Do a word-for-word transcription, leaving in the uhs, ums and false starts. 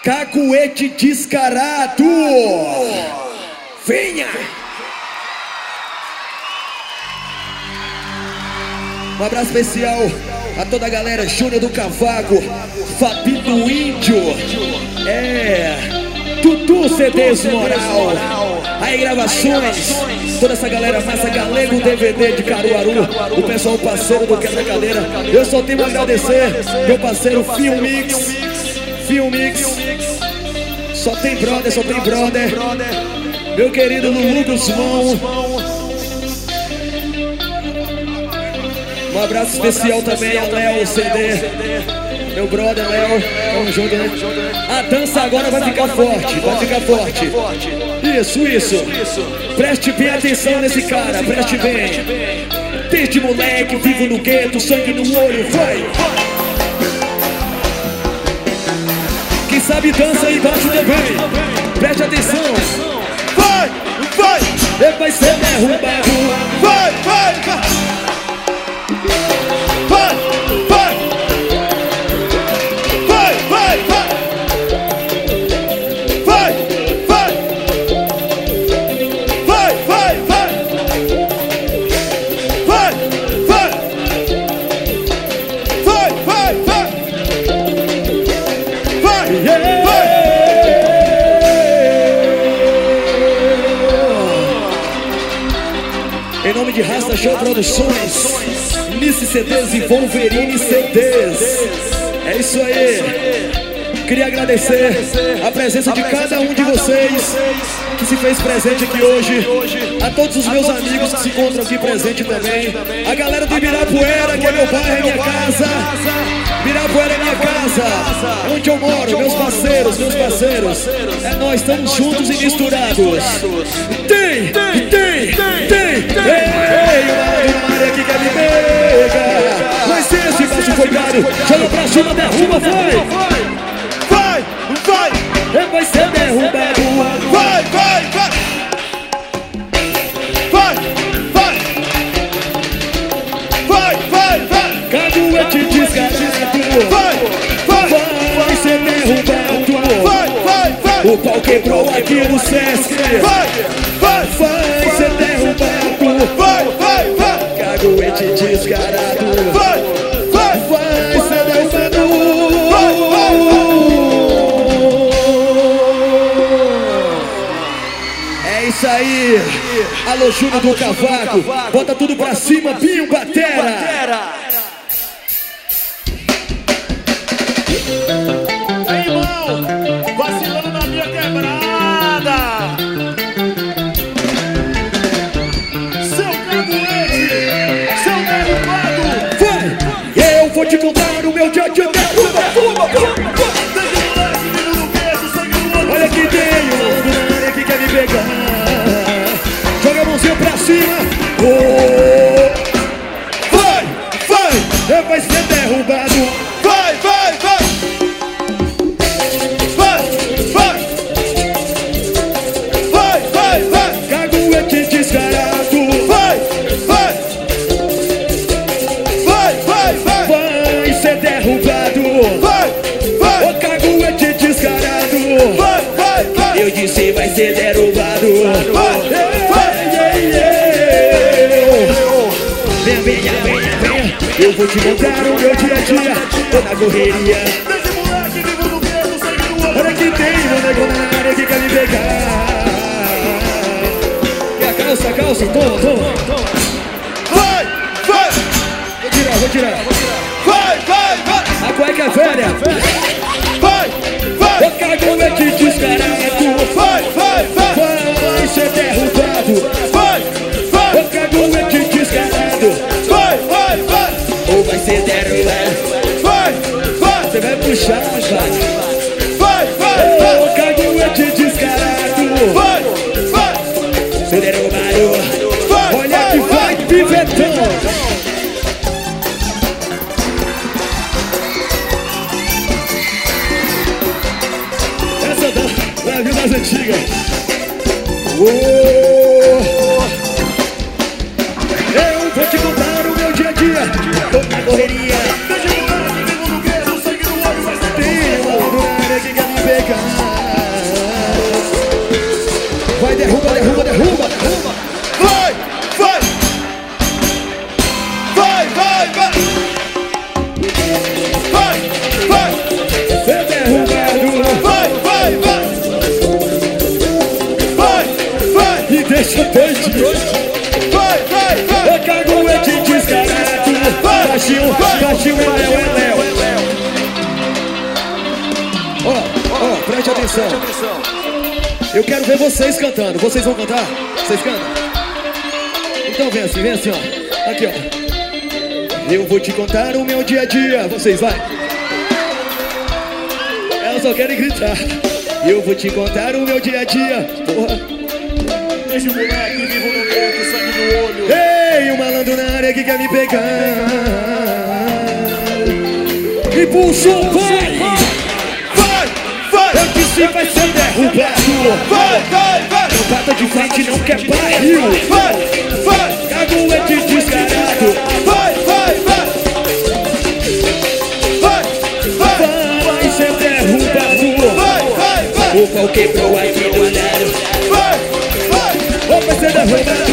Caguete descarado. Venha. Um abraço especial a toda a galera, Júnior do Cavaco, Fabi do Índio, é, Tutu C Ds Moral, aí gravações, toda essa galera massa, Galego D V D de Caruaru, o pessoal parceiro do Quebra-Cadeira. Eu só tenho a agradecer meu parceiro Filmix, Filmix, só tem brother, só tem brother, meu querido Lulu Guzmão. Um abraço especial também a Léo C D, meu brother Léo, tamo junto, né? A dança agora vai ficar forte, vai ficar forte. Isso, isso. Preste bem atenção nesse cara, preste bem. Desde moleque, vivo no gueto, sangue no olho, vai. Quem sabe dança embaixo também. Preste atenção. Vai, vai. Vai ser derrubado. Vai, vai, vai. Vai, vai, vai, vai, vai, vai, vai, vai, vai, vai, vai, vai, vai, vai, vai, vai, vai. Em nome de Rasta Show Produções, Nice C Ds e Wolverine C Ds. É isso aí. Queria agradecer a presença de cada um de vocês que se fez presente aqui hoje. A todos os meus amigos que se encontram aqui presente também. A galera do Ibirapuera, que é meu bairro, é minha casa. Ibirapuera é minha casa, é onde eu moro, meus parceiros, meus parceiros. É nós, estamos juntos e misturados. Tem, tem, tem. Ei, uma área que quer me pegar. Mas esse passo foi caro. Joga pra cima, derruba, vai. Vai, vai. Vai ser derrubado. Vai, vai, vai. Vai, vai. Vai, vai, vai. Caguete descarado. Vai, vai. Vai ser derrubado. Vai, vai, vai. O pau quebrou aqui no Sesc. Vai, vai. Vai ser derrubado. Vai, vai, vai. Caguete descarado. Vai, vai. Vai ser derrubado. Vai, vai, É isso aí. Alô, Júnior do Cavaco. Bota tudo pra cima, Binho Batera. Aí, irmão, vacilando na minha quebrada. Seu caguete, seu derrubado. Vai, eu vou te contar o meu dia a dia. Olha que tem um área que quer me pegar. Joga a mãozinha pra cima. Oh. Vai, vai, vai ser derrubado. Vai, vai, vai. Vai, vai. Vai, vai, vai. Caguete descarado. Vai, vai. Vai, vai, vai. Vai ser derrubado. Vai, vai. O caguete descarado. Vai, vai, vai. Eu disse vai ser derrubado. Vai, vai. Venha, venha, venha, venha. Eu vou te contar o meu dia a dia. Tô na correria. Desde moleque, vivo no gueto, sangue no olho. Olha que tem uma nego na área que quer me pegar. E a calça, a calça, toma, toma. Vai, vai. Vou tirar, vou tirar. Vai, vai, vai. A cueca é velha. Vai, vai. O caguete descarado. Vai, vai, vai. Vai ser derrubado. Vai, vai. O caguete descarado. Vai, vai, vai. Ou vai ser derrubado. Vai, vai. Você vai puxar, vai. Vai, vai, vai. O caguete descarado. Vai, vai. Ser derrubado. Vai, Olha vai, que vai. vai, pivetão. Essa da, da vida das antigas. Oh. Eu vou te contar o meu dia a dia. Tô na correria. Desde moleque, vivo no gueto, sangue no olho. Vai ser Tem uma área que quer me pegar. Ó, preste atenção. Eu quero ver vocês cantando. Vocês vão cantar? Vocês cantam? Então vem assim, vem assim, ó. Aqui, ó. Eu vou te contar o meu dia a dia. Vocês, vai. Elas só querem gritar. Eu vou te contar o meu dia a dia. Porra. Deixa o moleque vivo no meio, sangue no olho. Ei, o malandro na área que quer me pegar. E puxou, vai! Vai, vai! Eu disse vai ser derrubado. Vai, vai, vai! Não bata de frente, não quer barril. Vai, vai! Cago é de descarado. Vai, vai, vai! Vai, vai! Vai ser derrubado. Vai, vai, vai! O pau quebrou aqui do lado. Vai, vai! Vai ser derrubado.